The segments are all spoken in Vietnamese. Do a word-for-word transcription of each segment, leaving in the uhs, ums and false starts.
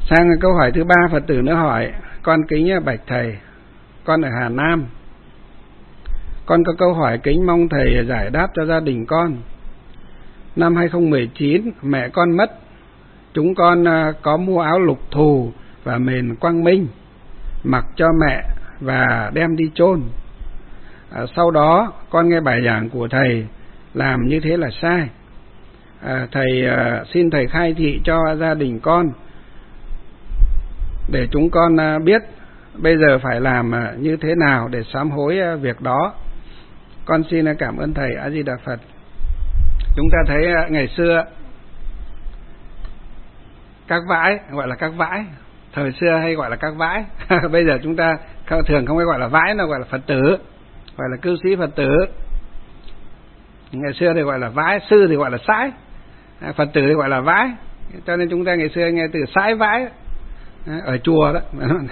Sang câu hỏi thứ ba, Phật tử nữa hỏi: con kính bạch thầy, con ở Hà Nam, con có câu hỏi kính mong thầy giải đáp cho gia đình con. Năm hai không một chín mẹ con mất, chúng con có mua áo lục thù và mền quang minh mặc cho mẹ và đem đi chôn. À, sau đó con nghe bài giảng của thầy làm như thế là sai. À, thầy à, xin thầy khai thị cho gia đình con để chúng con à, biết bây giờ phải làm à, như thế nào để sám hối à, việc đó. Con xin à, cảm ơn thầy. A Di Đà Phật. Chúng ta thấy à, ngày xưa các vãi gọi là các vãi, thời xưa hay gọi là các vãi. Bây giờ chúng ta thường không hay gọi là vãi, nào gọi là Phật tử, gọi là cư sĩ Phật tử. Ngày xưa thì gọi là vãi, sư thì gọi là sãi, Phật tử thì gọi là vãi. Cho nên chúng ta ngày xưa nghe từ sãi vãi ở chùa đó.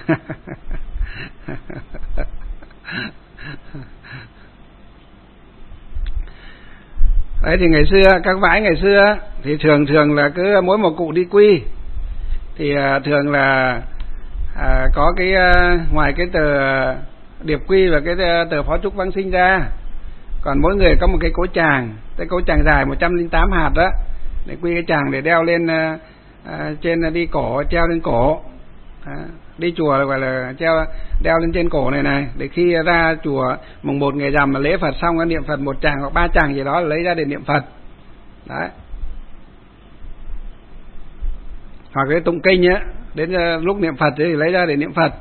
Đấy thì ngày xưa các vãi ngày xưa thì thường thường là cứ mỗi một cụ đi quy thì thường là à, có cái ngoài cái tờ điệp quy và cái tờ phó chúc vãng sinh ra, còn mỗi người có một cái cối tràng, cái cối tràng dài một trăm lẻ tám hạt đó, để quy cái tràng để đeo lên à, trên đi cổ, treo lên cổ. À, đi chùa là gọi là treo đeo lên trên cổ này này, để khi ra chùa mùng một ngày rằm mà lễ Phật xong niệm Phật một tràng hoặc ba tràng gì đó lấy ra để niệm Phật. Đấy. Hoặc cái tụng kinh á, đến lúc niệm Phật thì lấy ra để niệm Phật.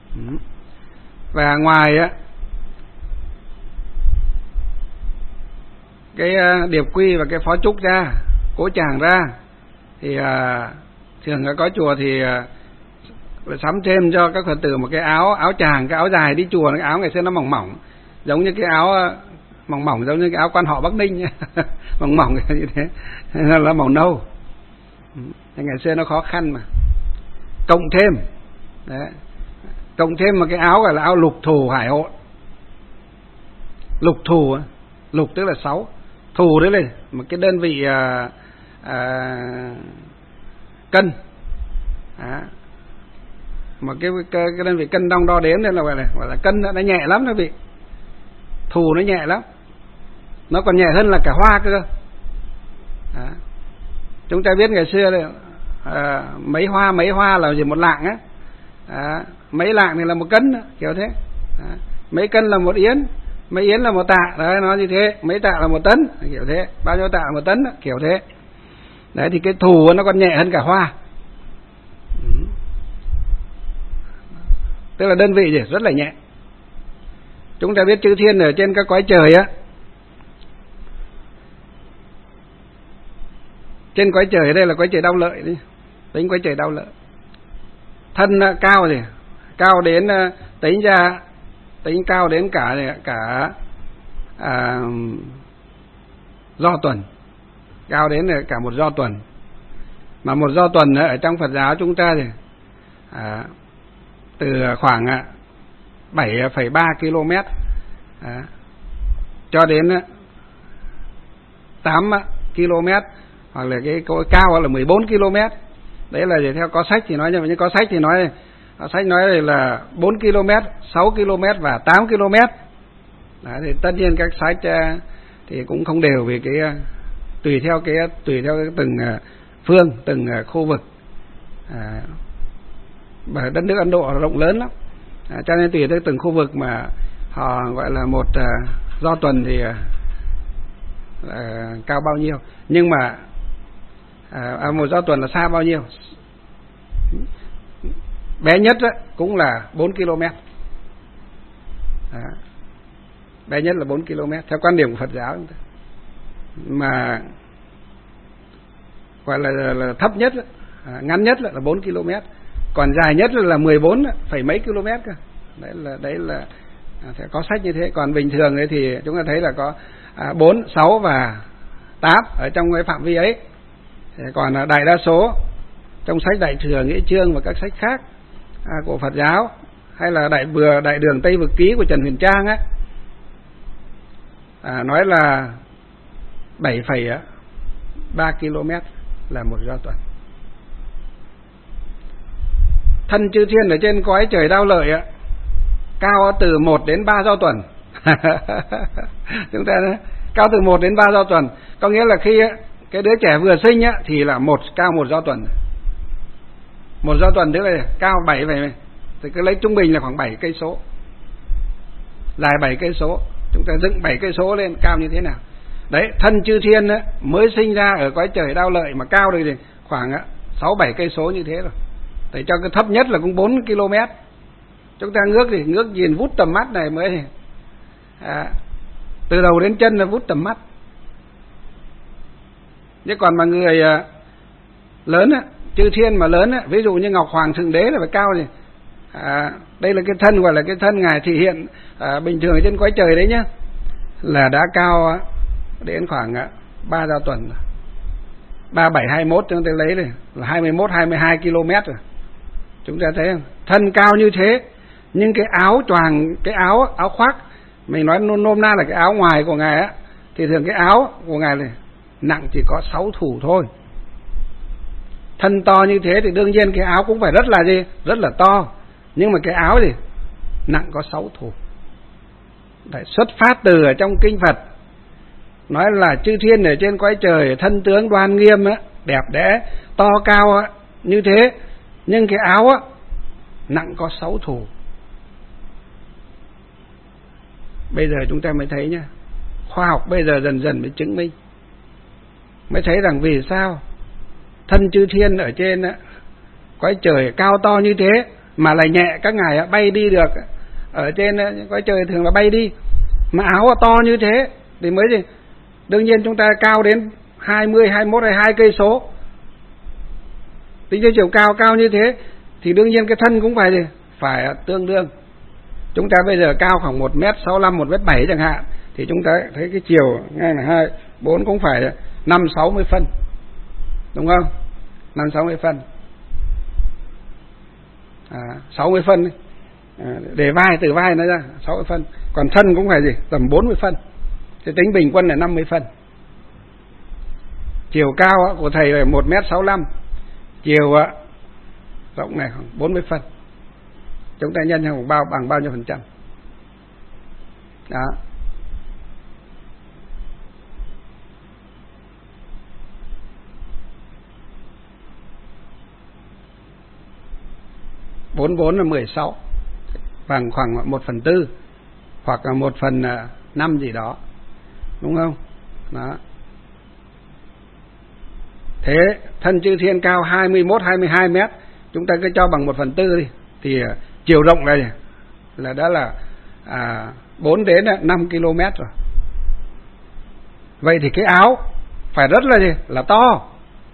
Và ngoài á cái điệp quy và cái phó trúc ra, cố tràng ra thì à, thường có chùa thì à, sắm thêm cho các Phật tử một cái áo áo tràng, cái áo dài đi chùa. Cái áo ngày xưa nó mỏng mỏng, giống như cái áo mỏng mỏng giống như cái áo quan họ Bắc Ninh. Mỏng mỏng như thế, nó là màu nâu. Ngày xưa nó khó khăn mà. Cộng thêm đấy, cộng thêm một cái áo gọi là áo lục thù hải hộ. Lục thù, lục tức là sáu, thù đấy là một cái đơn vị à, à, cân. À, một cái, cái cái đơn vị cân đong đo đếm nên là gọi là gọi là cân, nó nhẹ lắm nó vị. Thù nó nhẹ lắm, nó còn nhẹ hơn là cả hoa cơ. À, chúng ta biết ngày xưa đấy, à, mấy hoa mấy hoa là gì một lạng á, à, mấy lạng thì là một cân kiểu thế. À, mấy cân là một yến, mấy yến là một tạ, đấy nó như thế. Mấy tạ là một tấn kiểu thế, bao nhiêu tạ là một tấn kiểu thế. Đấy thì cái thù nó còn nhẹ hơn cả hoa. Ừ. Tức là đơn vị gì rất là nhẹ. Chúng ta biết chư thiên ở trên các cõi trời á, trên cõi trời đây là cõi trời đau lợi đi, tính cõi trời đau lợi. Thân cao thì cao đến tính ra tính cao đến cả cả à, do tuần, cao đến cả một do tuần. Mà một do tuần ở trong Phật giáo chúng ta thì à, từ khoảng bảy phẩy ba ki lô mét à, cho đến tám ki lô mét, hoặc là cái cao là mười bốn ki lô mét. Đấy là theo có sách thì nói, nhưng có sách thì nói có sách nói là bốn ki lô mét, sáu ki lô mét và tám ki lô mét. Đấy, thì tất nhiên các sách thì cũng không đều, vì cái tùy theo cái tùy theo cái từng phương, từng khu vực. À, bởi đất nước Ấn Độ rộng lớn lắm, à, cho nên tùy theo từng khu vực mà họ gọi là một uh, do tuần thì uh, cao bao nhiêu. Nhưng mà uh, một do tuần là xa bao nhiêu. Bé nhất đó, cũng là bốn ki lô mét. À, bé nhất là bốn ki lô mét theo quan điểm của Phật giáo. Mà gọi là, là, là thấp nhất, à, ngắn nhất là, là bốn ki lô mét. Còn dài nhất là mười bốn phẩy mấy km cơ. Đấy là đấy là sẽ có sách như thế. Còn bình thường ấy thì chúng ta thấy là có à, bốn, sáu và tám ở trong cái phạm vi ấy. Còn à, đại đa số trong sách Đại Thừa, Nghĩa Chương và các sách khác à, của Phật giáo, hay là đại vừa đại đường Tây Vực Ký của Trần Huyền Trang á, à, nói là bảy phẩy ba ki lô mét là một do tuần. thân chư thiên ở trên cõi trời Đao Lợi á, cao từ một đến ba do tuần. Chúng ta nói, cao từ một đến ba do tuần, có nghĩa là khi á, cái đứa trẻ vừa sinh á, thì là một cao một do tuần. Một do tuần tức là cao bảy vậy, thì cứ lấy trung bình là khoảng bảy cây số, dài bảy cây số. Chúng ta dựng bảy cây số lên cao như thế nào? Đấy, thân chư thiên á, mới sinh ra ở cõi trời Đao Lợi mà cao được thì khoảng sáu bảy cây số như thế rồi. Để cho cái thấp nhất là cũng bốn ki lô mét. Chúng ta ngước thì ngước nhìn vút tầm mắt này mới à, từ đầu đến chân là vút tầm mắt. Chứ còn mà người à, lớn á, chư thiên mà lớn á, ví dụ như Ngọc Hoàng Thượng Đế là phải cao gì? À, đây là cái thân gọi là cái thân ngài thể hiện à, bình thường trên cõi trời đấy nhá, là đã cao á, đến khoảng ba giao tuần rồi. ba bảy hai mốt chúng ta lấy này là hai mươi mốt hai mươi hai ki lô mét rồi. Chúng ta thấy không? Thân cao như thế, nhưng cái áo choàng, cái áo áo khoác, mình nói nôm nôm na là cái áo ngoài của ngài á, thì thường cái áo của ngài này nặng chỉ có sáu thủ thôi. Thân to như thế thì đương nhiên cái áo cũng phải rất là gì? Rất là to. Nhưng mà cái áo gì? Nặng có sáu thủ. Đấy, xuất phát từ ở trong kinh Phật nói là chư thiên ở trên cõi trời thân tướng đoan nghiêm á, đẹp đẽ, to cao á, như thế, nhưng cái áo á nặng có sáu thủ. Bây giờ chúng ta mới thấy nhá, khoa học bây giờ dần dần mới chứng minh, mới thấy rằng vì sao thân chư thiên ở trên á, cõi trời cao to như thế mà lại nhẹ, các ngài á, bay đi được. Ở trên á, cõi trời thường là bay đi, mà áo to như thế thì mới gì? Đương nhiên chúng ta cao đến hai mươi, hai mươi mốt, hai mươi hai cây số. Tính tới chiều cao cao như thế thì đương nhiên cái thân cũng phải gì? Phải tương đương. Chúng ta bây giờ cao khoảng một mét sáu mươi lăm, một mét bảy chẳng hạn, thì chúng ta thấy cái chiều ngay là hai, bốn cũng phải năm, sáu mươi phân. Đúng không? năm, sáu mươi phân. À, sáu mươi phân ấy. À, để vai, từ vai nó ra sáu mươi phân. Còn thân cũng phải gì? Tầm bốn mươi phân. Thì tính bình quân là năm mươi phân. Chiều cao của thầy là một mét sáu mươi lăm, chiều rộng này khoảng bốn mươi phân. Chúng ta nhân bằng bao, bằng bao nhiêu phần trăm? Đó. Bốn bốn là mười sáu, bằng khoảng một phần tư hoặc là một phần năm gì đó, đúng không? Đó. Thế thân chư thiên cao hai mươi mốt, hai mươi hai mét, chúng ta cứ cho bằng một phần tư đi, thì chiều rộng này là đã là à, bốn đến năm ki lô mét rồi. Vậy thì cái áo phải rất là gì? Là to.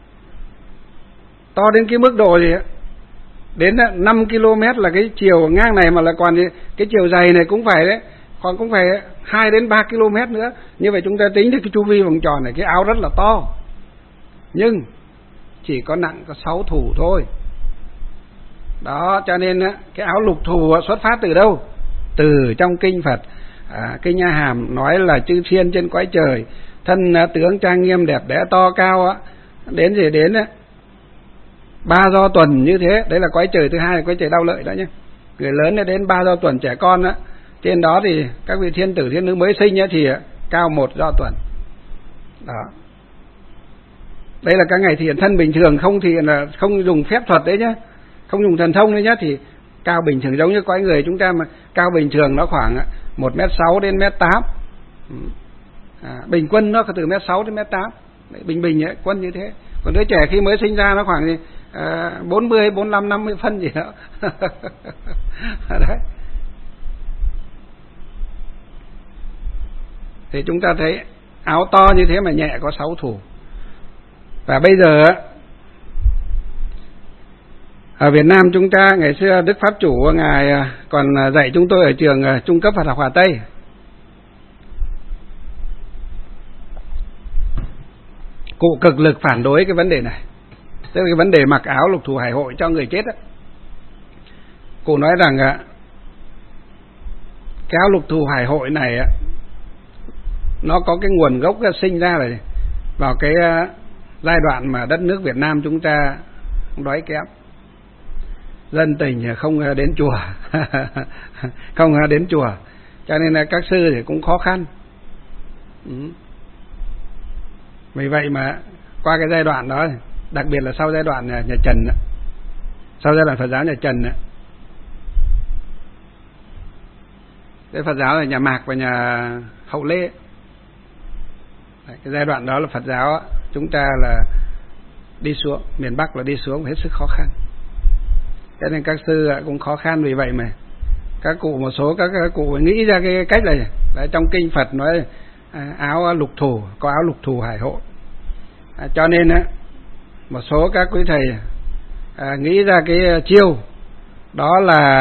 To đến cái mức độ gì? Đến năm ki lô mét là cái chiều ngang này, mà là còn cái chiều dày này cũng phải đấy, còn cũng phải hai đến ba ki lô mét nữa. Như vậy chúng ta tính thì cái chu vi vòng tròn này, cái áo rất là to. Nhưng chỉ có nặng có sáu thủ thôi. Đó, cho nên cái áo lục thù xuất phát từ đâu? Từ trong kinh Phật. À, kinh A Hàm nói là chư thiên trên cõi trời thân tướng trang nghiêm đẹp đẽ to cao á, đến gì đến á ba do tuần như thế. Đấy là cõi trời thứ hai, là cõi trời Đao Lợi đó nhé. Người lớn đến ba do tuần, trẻ con á trên đó thì các vị thiên tử thiên nữ mới sinh á thì cao một do tuần. Đó. Đây là các ngày thiền thân bình thường, không thì là không dùng phép thuật đấy nhá, không dùng thần thông đấy nhá, thì cao bình thường giống như cõi người chúng ta, mà cao bình thường nó khoảng một mét sáu đến mét tám. À, bình quân nó từ mét sáu đến mét tám. Bình bình ấy, quân như thế. Còn đứa trẻ khi mới sinh ra nó khoảng gì à, bốn mươi, bốn mươi lăm, năm mươi phân gì đó. Đấy. Thì chúng ta thấy áo to như thế mà nhẹ có sáu thủ. Và bây giờ ở Việt Nam chúng ta, ngày xưa Đức Pháp Chủ ngài còn dạy chúng tôi ở trường trung cấp Phật học Hà Tây. Cụ cực lực phản đối cái vấn đề này, tức là cái vấn đề mặc áo lục thù hải hội cho người chết đó. Cụ nói rằng cái áo lục thù hải hội này nó có cái nguồn gốc sinh ra rồi vào cái giai đoạn mà đất nước Việt Nam chúng ta đói kém. dân tình không đến chùa. Không đến chùa, cho nên là các sư thì cũng khó khăn. Ừ. Vì vậy mà qua cái giai đoạn đó, đặc biệt là sau giai đoạn nhà, nhà Trần, sau giai đoạn Phật giáo nhà Trần, cái Phật giáo là nhà Mạc và nhà Hậu Lê. Cái giai đoạn đó là Phật giáo chúng ta là đi xuống, miền Bắc là đi xuống hết sức khó khăn. Cho nên các sư cũng khó khăn. Vì vậy mà các cụ, một số các, các cụ nghĩ ra cái cách này. Đấy, trong kinh Phật nói áo lục thù, có áo lục thù hải hội. À, cho nên á, một số các quý thầy à, nghĩ ra cái chiêu đó là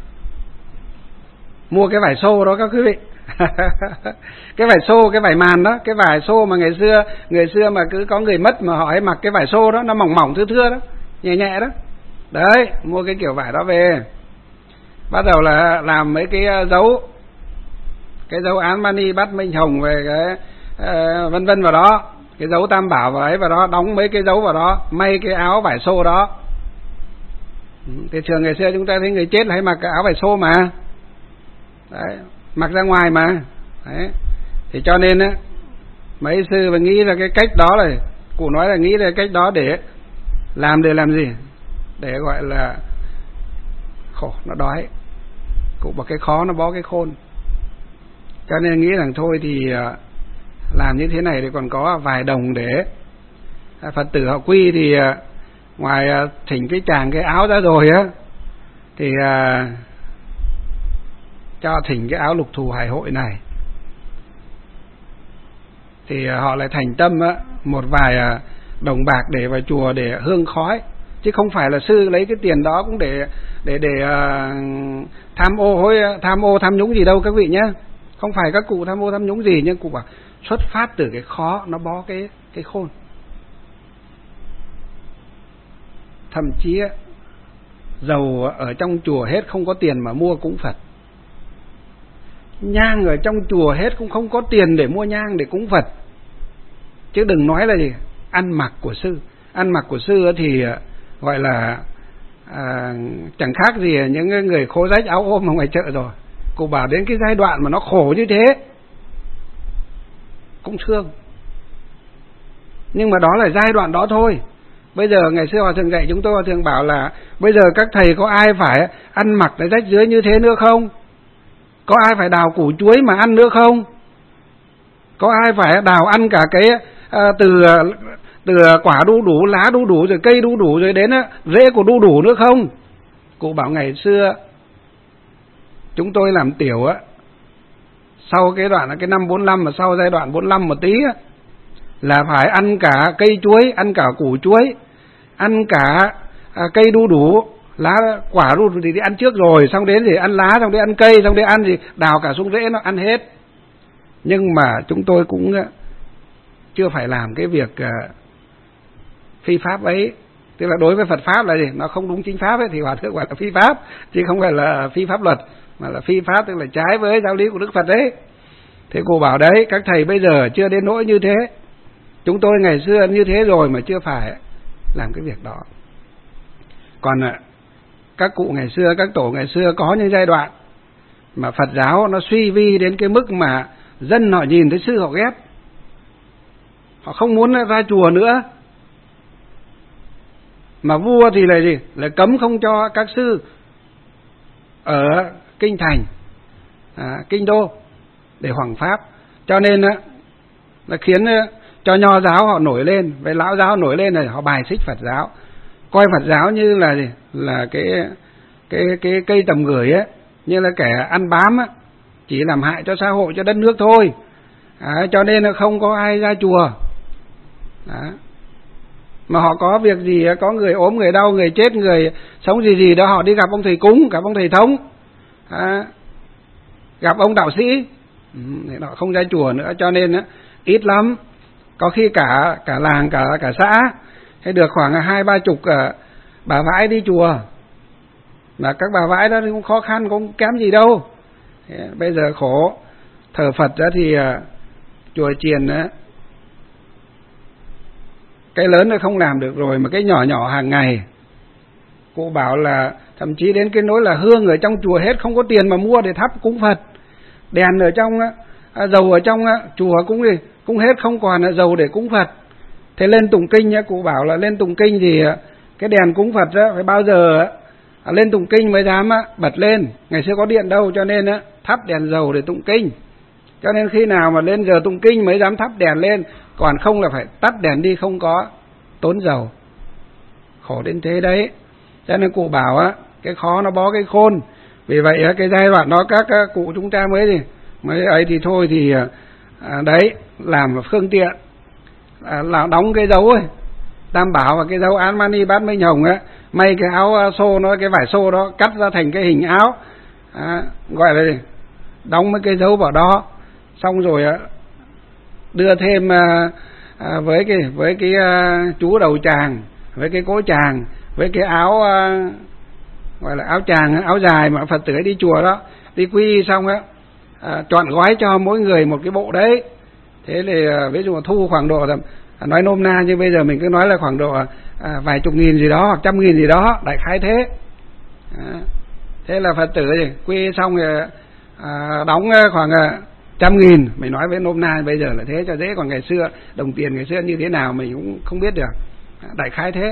mua cái vải xô đó các quý vị. Cái vải xô, cái vải màn đó, cái vải xô mà ngày xưa người xưa mà cứ có người mất mà họ hay mặc cái vải xô đó, nó mỏng mỏng thưa thưa đó, nhẹ nhẹ đó. Đấy, mua cái kiểu vải đó về, bắt đầu là làm mấy cái dấu, cái dấu án mani bắt minh hồng về cái uh, vân vân vào đó, cái dấu tam bảo vào ấy vào đó, đóng mấy cái dấu vào đó, may cái áo vải xô đó. Thì thường ngày xưa chúng ta thấy người chết là hay mặc cái áo vải xô mà. Đấy, mặc ra ngoài mà. Đấy. Thì cho nên á, mấy sư mà nghĩ ra cái cách đó này, cụ nói là nghĩ ra cái cách đó để làm để làm gì? Để gọi là khổ nó đói, cụ bảo cái khó nó bó cái khôn. Cho nên nghĩ rằng thôi thì làm như thế này thì còn có vài đồng để Phật tử họ quy. Thì ngoài thỉnh cái chàng cái áo ra rồi á, thì cho thỉnh cái áo lục thù hải hội này. Thì họ lại thành tâm á, một vài đồng bạc để vào chùa để hương khói, chứ không phải là sư lấy cái tiền đó cũng để để để uh, tham ô hối tham ô tham nhũng gì đâu các vị nhé. Không phải các cụ tham ô tham nhũng gì, nhưng cụ bảo xuất phát từ cái khó nó bó cái cái khôn. Thậm chí dầu ở trong chùa hết không có tiền mà mua cúng Phật, nhang ở trong chùa hết cũng không có tiền để mua nhang để cúng Phật, chứ đừng nói là gì ăn mặc của sư. Ăn mặc của sư thì gọi là à, chẳng khác gì những người khố rách áo ôm ở ngoài chợ rồi. Cô bảo đến cái giai đoạn mà nó khổ như thế cũng thương, nhưng mà đó là giai đoạn đó thôi. Bây giờ ngày xưa họ thường dạy chúng tôi, họ thường bảo là bây giờ các thầy có ai phải ăn mặc để rách rưới như thế nữa không? Có ai phải đào củ chuối mà ăn nữa không? Có ai phải đào ăn cả cái à, từ từ quả đu đủ, lá đu đủ, rồi cây đu đủ, rồi đến rễ của đu đủ nữa không? Cụ bảo ngày xưa chúng tôi làm tiểu á, sau cái đoạn là cái năm bốn lăm, mà sau giai đoạn bốn lăm một tí á, là phải ăn cả cây chuối, ăn cả củ chuối, ăn cả à, cây đu đủ, lá quả đu đủ thì đi ăn trước rồi, xong đến thì ăn lá, xong đến ăn cây, xong đến ăn gì đào cả xuống rễ nó ăn hết. Nhưng mà chúng tôi cũng chưa phải làm cái việc uh, phi pháp ấy. Tức là đối với Phật pháp là gì? Nó không đúng chính pháp ấy, thì hòa thượng gọi là phi pháp, chứ không phải là phi pháp luật, mà là phi pháp, tức là trái với giáo lý của Đức Phật đấy. Thế cô bảo đấy, các thầy bây giờ chưa đến nỗi như thế, chúng tôi ngày xưa như thế rồi mà chưa phải làm cái việc đó. Còn các cụ ngày xưa, các tổ ngày xưa có những giai đoạn mà Phật giáo nó suy vi đến cái mức mà dân họ nhìn thấy sư họ ghét, họ không muốn ra chùa nữa. Mà vua thì là gì? Là cấm không cho các sư ở kinh thành, à, kinh đô để hoằng pháp. Cho nên á, là khiến cho nho giáo họ nổi lên, với lão giáo nổi lên là họ bài xích Phật giáo, coi Phật giáo như là gì? Là cái cái cái cây tầm gửi á, như là kẻ ăn bám á, chỉ làm hại cho xã hội, cho đất nước thôi. À, cho nên là không có ai ra chùa. Đó. Mà họ có việc gì, có người ốm, người đau, người chết, người sống gì gì đó, họ đi gặp ông thầy cúng, gặp ông thầy thống, à, gặp ông đạo sĩ, ừ, họ không ra chùa nữa. Cho nên á, ít lắm, có khi cả cả làng, cả cả xã hay được khoảng hai ba chục uh, bà vãi đi chùa. Mà các bà vãi đó thì cũng khó khăn, cũng kém gì đâu. Thế, bây giờ khổ thờ Phật đó thì uh, chùa chiền đó, cái lớn nó không làm được rồi, mà cái nhỏ nhỏ hàng ngày, cụ bảo là thậm chí đến cái nỗi là hương ở trong chùa hết, không có tiền mà mua để thắp cúng Phật, đèn ở trong à, dầu ở trong à, chùa cũng gì cũng hết, không còn là dầu để cúng Phật. Thế lên tụng kinh nhá, cụ bảo là lên tụng kinh thì cái đèn cúng Phật á, phải bao giờ á, lên tụng kinh mới dám á, bật lên. Ngày xưa có điện đâu, cho nên á, thắp đèn dầu để tụng kinh. Cho nên khi nào mà lên giờ tụng kinh mới dám thắp đèn lên, còn không là phải tắt đèn đi, không có tốn dầu. Khổ đến thế đấy. Cho nên cụ bảo á, cái khó nó bó cái khôn. Vì vậy á, cái giai đoạn đó các cụ chúng ta mới gì mới ấy thì thôi thì à, đấy làm phương tiện à, là đóng cái dấu ấy, Tam Bảo và cái dấu Án Mani Bát Minh Hồng á, may cái áo xô nó, cái vải xô đó cắt ra thành cái hình áo à, gọi là gì? Đóng mấy cái dấu vào đó, xong rồi á đưa thêm à, à, với cái với cái à, chú đầu tràng, với cái cố tràng, với cái áo à, gọi là áo tràng, áo dài mà Phật tử đi chùa đó, đi quy xong á à, chọn gói cho mỗi người một cái bộ đấy. Thế thì à, ví dụ thu khoảng độ là, à, nói nôm na như bây giờ mình cứ nói là khoảng độ à, vài chục nghìn gì đó hoặc trăm nghìn gì đó, đại khái thế. À, thế là Phật tử thì quy xong rồi à, đóng khoảng à, trăm nghìn, mình nói với nôm na bây giờ là thế cho dễ, còn ngày xưa đồng tiền ngày xưa như thế nào mình cũng không biết được, à, đại khái thế.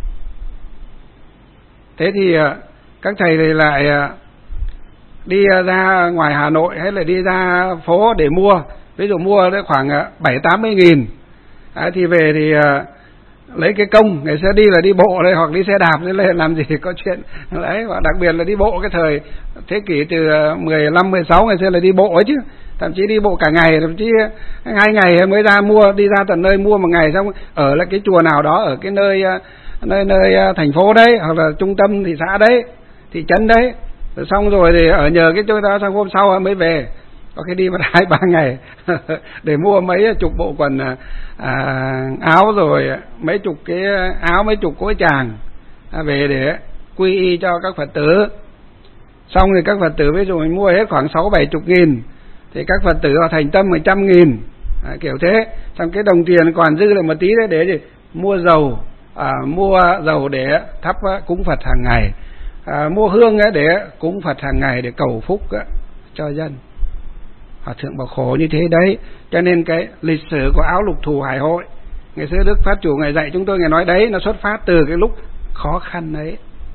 Thế thì à, các thầy thì lại à, đi ra ngoài Hà Nội hay là đi ra phố để mua, ví dụ mua khoảng bảy tám mươi nghìn à, thì về thì à, lấy cái công, ngày xưa đi là đi bộ đây hoặc đi xe đạp thế lên làm gì có chuyện đấy, và đặc biệt là đi bộ cái thời thế kỷ từ mười lăm mười sáu ngày xưa là đi bộ ấy chứ, thậm chí đi bộ cả ngày, thậm chí hai ngày mới ra mua, đi ra tận nơi mua một ngày, xong ở lại cái chùa nào đó ở cái nơi nơi nơi thành phố đấy hoặc là trung tâm thị xã đấy, thị trấn đấy, rồi xong rồi thì ở nhờ cái chỗ đó, sang hôm sau mới về, có khi đi mất hai ba ngày để mua mấy chục bộ quần à, áo, rồi mấy chục cái áo, mấy chục cối tràng à, về để quy y cho các Phật tử. Xong thì các Phật tử ví dụ mình mua hết khoảng sáu bảy chục nghìn thì các Phật tử họ thành tâm một trăm nghìn à, kiểu thế. Xong cái đồng tiền còn dư lại một tí đấy để gì mua dầu, à, mua dầu để thắp cúng Phật hàng ngày, à, mua hương để cúng Phật hàng ngày để cầu phúc cho dân. Hòa thượng bảo khổ như thế đấy. Cho nên cái lịch sử của áo lục thù hải hội, ngày xưa Đức Pháp Chủ Ngài dạy chúng tôi, Ngài nói đấy nó xuất phát từ cái lúc khó khăn đấy.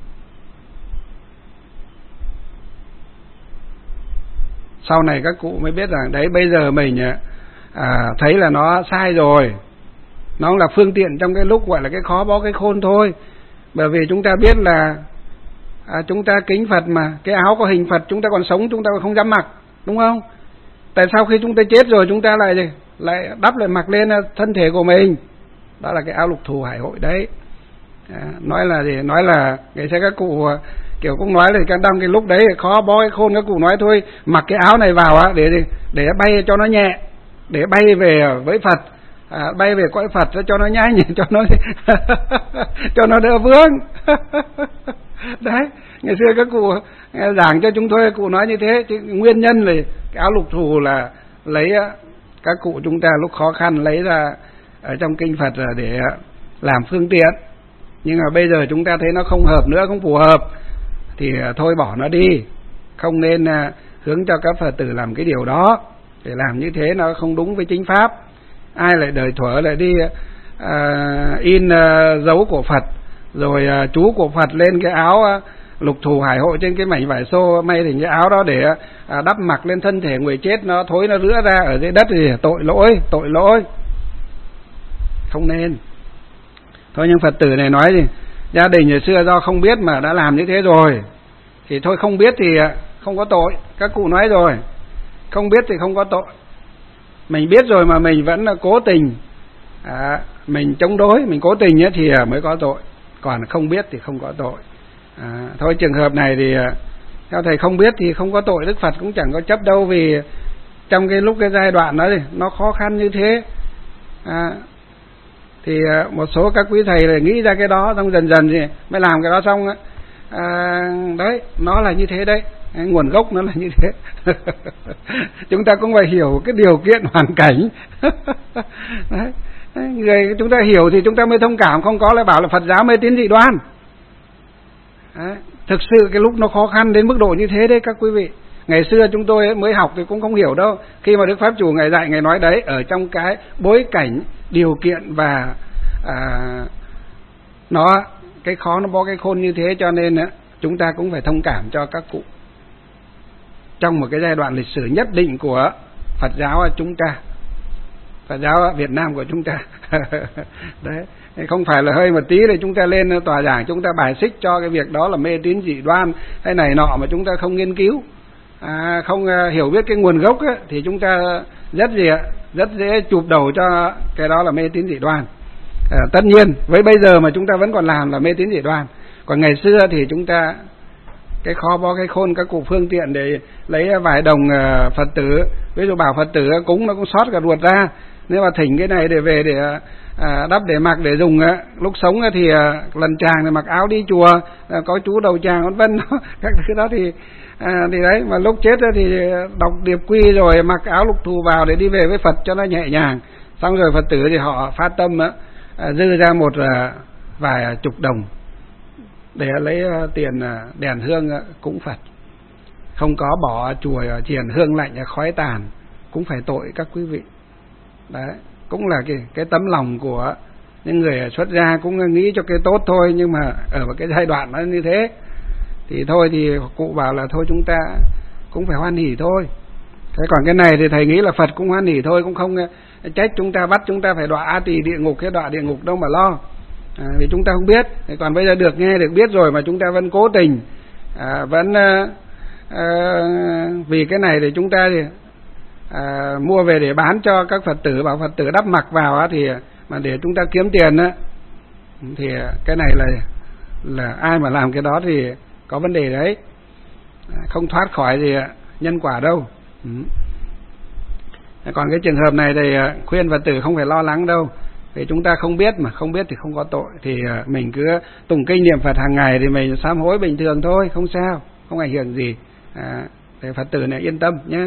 Sau này các cụ mới biết rằng đấy bây giờ mình à, thấy là nó sai rồi, nó là phương tiện trong cái lúc gọi là cái khó bó cái khôn thôi. Bởi vì chúng ta biết là à, chúng ta kính Phật mà, cái áo có hình Phật chúng ta còn sống chúng ta còn không dám mặc, đúng không? Tại sao khi chúng ta chết rồi chúng ta lại gì lại đắp lại mặc lên thân thể của mình? Đó là cái áo lục thù hải hội đấy. À, nói là gì? Nói là ngày xưa các cụ kiểu cũng nói là cái đâm cái lúc đấy khó bó cái khôn, các cụ nói thôi mặc cái áo này vào á để để bay cho nó nhẹ, để bay về với Phật, à, bay về cõi Phật cho nó nhanh, cho nó cho nó đỡ vướng. Đấy, ngày xưa các cụ giảng cho chúng tôi, cụ nói như thế, chứ nguyên nhân là cái áo lục thù là lấy các cụ chúng ta lúc khó khăn lấy ra ở trong kinh Phật là để làm phương tiện. Nhưng mà bây giờ chúng ta thấy nó không hợp nữa, không phù hợp thì thôi bỏ nó đi, không nên hướng cho các Phật tử làm cái điều đó. Để làm như thế nó không đúng với chính pháp. Ai lại đời thuở lại đi uh, in uh, dấu của Phật, rồi uh, chú của Phật lên cái áo uh, lục thù hải hội trên cái mảnh vải xô, may thành cái áo đó để uh, đắp mặc lên thân thể người chết, nó thối nó rữa ra ở dưới đất thì tội lỗi, tội lỗi. Không nên. Thôi nhưng Phật tử này nói gì, gia đình hồi xưa do không biết mà đã làm như thế rồi, thì thôi không biết thì không có tội. Các cụ nói rồi, không biết thì không có tội. Mình biết rồi mà mình vẫn cố tình à, mình chống đối, mình cố tình ấy thì mới có tội, còn không biết thì không có tội. À, thôi trường hợp này thì theo thầy không biết thì không có tội, Đức Phật cũng chẳng có chấp đâu, vì trong cái lúc cái giai đoạn đó thì nó khó khăn như thế. À, thì một số các quý thầy là nghĩ ra cái đó, xong dần dần thì mới làm cái đó xong á. À, đấy, nó là như thế đấy, nguồn gốc nó là như thế. Chúng ta cũng phải hiểu cái điều kiện hoàn cảnh. Đấy. Người chúng ta hiểu thì chúng ta mới thông cảm, không có lại bảo là Phật giáo mê tín dị đoan. Đấy. Thực sự cái lúc nó khó khăn đến mức độ như thế đấy các quý vị. Ngày xưa chúng tôi mới học thì cũng không hiểu đâu. Khi mà Đức Pháp Chủ Ngài dạy, Ngài nói đấy, ở trong cái bối cảnh, điều kiện và à, nó cái khó nó bó cái khôn như thế, cho nên chúng ta cũng phải thông cảm cho các cụ trong một cái giai đoạn lịch sử nhất định của Phật giáo chúng ta, Phật giáo Việt Nam của chúng ta. Đấy, không phải là hơi một tí thì chúng ta lên tòa giảng chúng ta bài xích cho cái việc đó là mê tín dị đoan hay này nọ mà chúng ta không nghiên cứu, à, không hiểu biết cái nguồn gốc ấy, thì chúng ta rất gì ạ, rất dễ chụp đầu cho cái đó là mê tín dị đoan. À, tất nhiên với bây giờ mà chúng ta vẫn còn làm là mê tín dị đoan, còn ngày xưa thì chúng ta cái khó bó cái khôn, các cụ phương tiện để lấy vài đồng uh, Phật tử, ví dụ bảo Phật tử cúng nó cũng sót cả ruột ra, nếu mà thỉnh cái này để về để uh, đắp để mặc để dùng, uh, lúc sống uh, thì uh, lần chàng thì mặc áo đi chùa, uh, có chú đầu chàng vân vân. Các thứ đó thì uh, thì đấy, mà lúc chết uh, thì đọc điệp quy rồi mặc áo lục thù vào để đi về với Phật cho nó nhẹ nhàng. Xong rồi Phật tử thì họ phát tâm uh, uh, dư ra một uh, vài chục đồng để lấy tiền đèn hương cúng Phật, không có bỏ chùa chiền hương lạnh khói tàn cũng phải tội các quý vị. Đấy cũng là cái cái tấm lòng của những người xuất gia, cũng nghĩ cho cái tốt thôi, nhưng mà ở một cái giai đoạn nó như thế thì thôi, thì cụ bảo là thôi chúng ta cũng phải hoan hỉ thôi. Thế còn cái này thì thầy nghĩ là Phật cũng hoan hỉ thôi, cũng không trách chúng ta, bắt chúng ta phải đọa A Tỳ địa ngục, cái đọa địa ngục đâu mà lo. À, vì chúng ta không biết, còn bây giờ được nghe được biết rồi mà chúng ta vẫn cố tình à, vẫn à, à, vì cái này thì chúng ta thì à, mua về để bán cho các Phật tử, bảo Phật tử đắp mặc vào á, thì mà để chúng ta kiếm tiền á, thì cái này là là ai mà làm cái đó thì có vấn đề đấy, không thoát khỏi thì nhân quả đâu. Ừ. Còn cái trường hợp này thì khuyên Phật tử không phải lo lắng đâu. Vì chúng ta không biết mà, không biết thì không có tội, thì mình cứ tụng kinh niệm Phật hàng ngày thì mình sám hối bình thường thôi, không sao, không ảnh hưởng gì. À, để Phật tử này yên tâm nhé.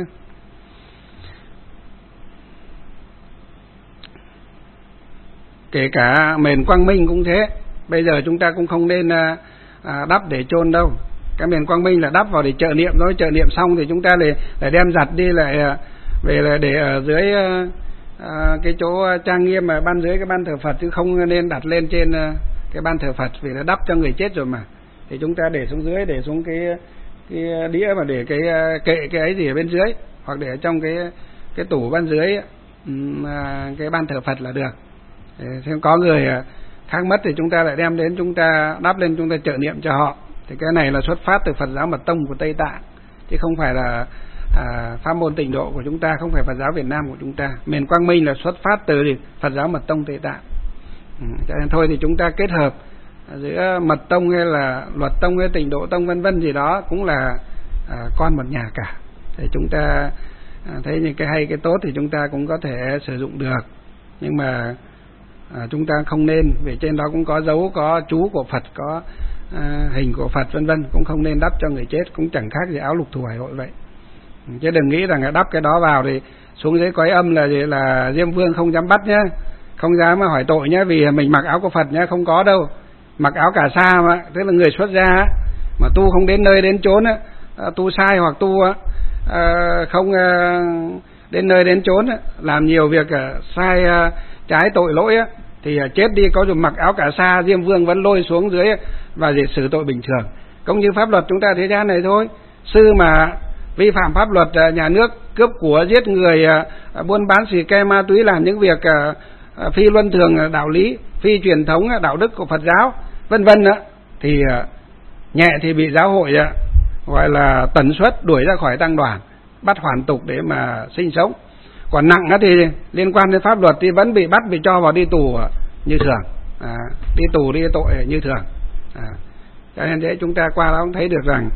Kể cả mền Quang Minh cũng thế, bây giờ chúng ta cũng không nên à, đắp để chôn đâu. Cái mền Quang Minh là đắp vào để trợ niệm thôi, trợ niệm xong thì chúng ta lại, lại đem giặt đi lại về là để ở dưới À, cái chỗ trang nghiêm mà ban dưới cái ban thờ Phật, chứ không nên đặt lên trên cái ban thờ Phật, vì nó đắp cho người chết rồi mà. Thì chúng ta để xuống dưới, để xuống cái cái đĩa mà để cái kệ cái ấy gì ở bên dưới, hoặc để ở trong cái cái tủ ban dưới à, cái ban thờ Phật là được. Thế có người khác mất thì chúng ta lại đem đến, chúng ta đắp lên, chúng ta trợ niệm cho họ. Thì cái này là xuất phát từ Phật giáo Mật Tông của Tây Tạng, chứ không phải là À, pháp môn Tịnh Độ của chúng ta, không phải Phật giáo Việt Nam của chúng ta. Miền Quang Minh là xuất phát từ Phật giáo Mật Tông Tây Tạng. Ừ, cho nên thôi thì chúng ta kết hợp giữa Mật Tông hay là Luật Tông hay Tịnh Độ Tông vân vân gì đó cũng là à, con một nhà cả. Thì chúng ta à, thấy những cái hay cái tốt thì chúng ta cũng có thể sử dụng được, nhưng mà à, chúng ta không nên, vì trên đó cũng có dấu, có chú của Phật, có à, hình của Phật vân vân, cũng không nên đắp cho người chết, cũng chẳng khác gì áo lục thù hải hội vậy. Chứ đừng nghĩ rằng là đắp cái đó vào thì xuống dưới cõi âm là gì, là Diêm Vương không dám bắt nhá, không dám hỏi tội nhá, vì mình mặc áo của Phật nhá, không có đâu. Mặc áo cà sa mà, tức là người xuất gia mà tu không đến nơi đến chốn á, tu sai hoặc tu không đến nơi đến chốn, làm nhiều việc sai trái tội lỗi á, thì chết đi, có dùng mặc áo cà sa Diêm Vương vẫn lôi xuống dưới và để xử tội bình thường. Cũng như pháp luật chúng ta thế gian này thôi, sư mà vi phạm pháp luật nhà nước, cướp của, giết người, buôn bán xì ke ma túy, làm những việc phi luân thường đạo lý, phi truyền thống đạo đức của Phật giáo vân vân á, thì nhẹ thì bị giáo hội gọi là tần suất đuổi ra khỏi tăng đoàn, bắt hoàn tục để mà sinh sống. Còn nặng thì liên quan đến pháp luật thì vẫn bị bắt, bị cho vào đi tù như thường, à, đi tù đi tội như thường. À, cho nên thế chúng ta qua đó cũng thấy được rằng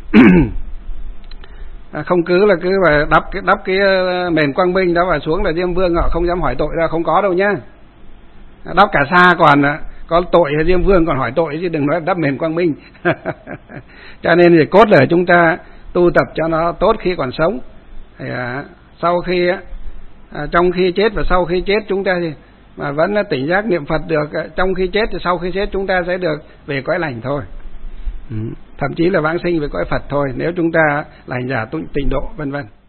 không cứ là cứ phải đắp cái đắp cái mền Quang Minh đó và xuống là Diêm Vương họ không dám hỏi tội ra, không có đâu nhá. Đắp cả sa còn có tội hay Diêm Vương còn hỏi tội, chứ đừng nói đắp mền Quang Minh. Cho nên thì cốt là chúng ta tu tập cho nó tốt khi còn sống. Thì, à, sau khi à, trong khi chết và sau khi chết chúng ta thì mà vẫn tỉnh giác niệm Phật được, trong khi chết thì sau khi chết chúng ta sẽ được về cõi lành thôi. Ừ. Thậm chí là vãng sinh với cõi Phật thôi, nếu chúng ta là hành giả tịnh độ, vân vân.